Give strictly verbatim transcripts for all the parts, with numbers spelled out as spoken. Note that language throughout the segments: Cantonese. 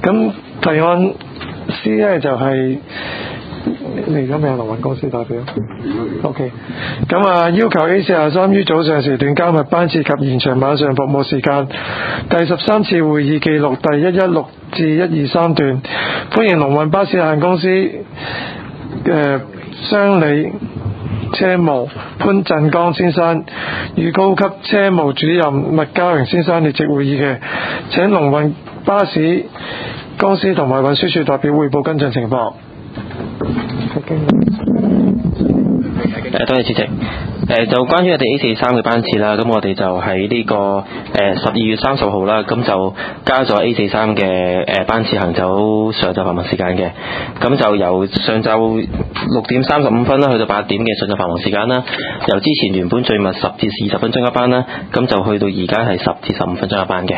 咁提案 C 咧就係、是、你而家咪有龍運公司代表 ？OK， 咁啊要求 A 四十三於早上時段加密班次及延長晚上服務時間。第十三次會議記錄第一一六至一二三段，歡迎龍運巴士有限公司嘅商理車務潘振剛先生與高級車務主任麥家榮先生列席會議嘅，請龍運巴士公司同埋運輸署代表匯報跟進情況。 誒，多謝主席。誒，就關於我哋 A 四十三嘅班次啦，咁我哋就喺呢個誒十二月三十號啦，咁就加咗 A 四十三嘅誒班次行走上晝繁忙時間嘅，咁就由上晝六點三十五分啦，去到八點嘅上晝繁忙時間啦，由之前原本最密十至二十分鐘一班啦，咁就去到而家係十至十五分鐘一班嘅。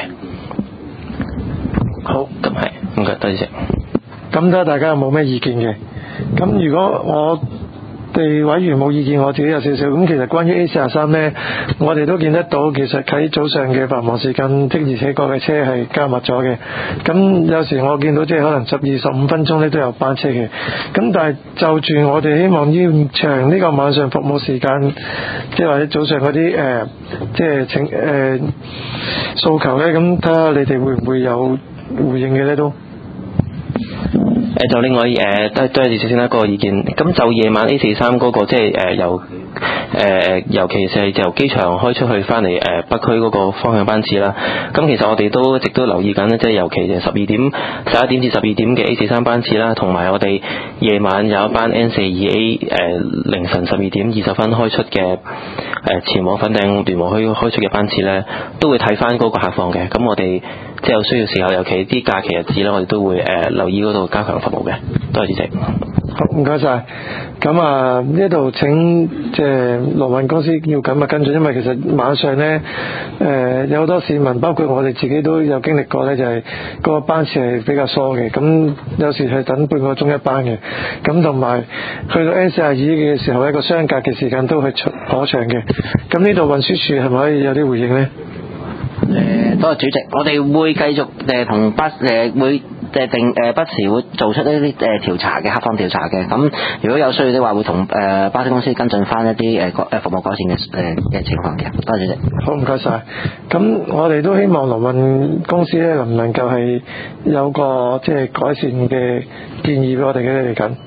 好，咁係，唔該，多謝。 咁睇下大家有冇咩意見嘅？咁如果我哋委員冇意見，我自己有少少。咁其實關於 A 四十三呢，我哋都見得到，其實喺早上嘅繁忙時間的而且確嘅車係加密咗嘅。咁有時我見到即係可能十二十五分鐘呢都有班車嘅。咁但係就住我哋希望延長呢個晚上服務時間，即係或者早上嗰啲誒，即係請誒訴求呢，咁睇下你哋會唔會有回應嘅呢都？ 誒就另外誒都都係少少一個意見，咁就夜晚 A 四十三嗰個即係誒由誒尤其是係由機場開出去翻嚟誒北區嗰個方向班次啦。咁其實我哋都一直都留意緊咧，即係尤其係十二點十一點至十二點嘅 A 四十三班次啦，同埋我哋夜晚有一班 N 四十二 A 誒凌晨十二點二十分開出嘅誒前往粉嶺聯和墟開出嘅班次咧，都會睇翻嗰個客況嘅。咁我哋即係有需要時候，尤其啲假期日子咧，我哋都會誒、呃、留意嗰度加強服務嘅。多謝主席。 好，唔該晒。咁啊呢度請即係龍運公司要緊密跟進，因為其實晚上呢，誒、呃、有好多市民，包括我哋自己都有經歷過呢，就係、是、個班次係比較疏嘅，咁有時係等半個鐘一班嘅，咁同埋去到 N 四十二嘅時候，一個相隔嘅時間都係頗長嘅。咁呢度運輸署係咪可以有啲回應呢？ 誒，多謝主席，我哋會繼續誒同巴誒會誒定誒不時會做出呢啲誒調查嘅，客況調查嘅。咁如果有需要的話，會同誒巴士公司跟進翻一啲誒誒服務改善嘅誒嘅情況嘅。多謝主席。 好，唔該晒。咁我哋都希望龍運公司咧，能唔能夠係有個即係改善嘅建議俾我哋嘅嚟緊。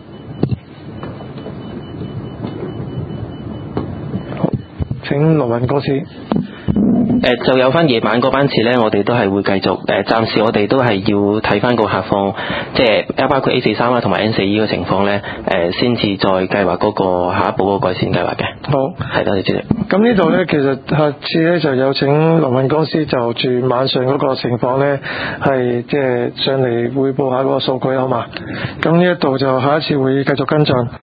好，請龍運公司。 誒、呃、就有翻夜晚嗰班次咧，我哋都係會繼續誒，暫、呃、時我哋都係要睇翻個客況，即係包括 A 四十三啦同埋 N 四十二嘅情況咧，誒先至再計劃嗰個下一步嗰個改善計劃嘅。 好， 係多謝主席。 咁呢度咧，其實下次咧就有請龍運公司就住晚上嗰個情況咧，係即係上嚟匯報下嗰個數據好嘛？咁呢一度就下一次會繼續跟進。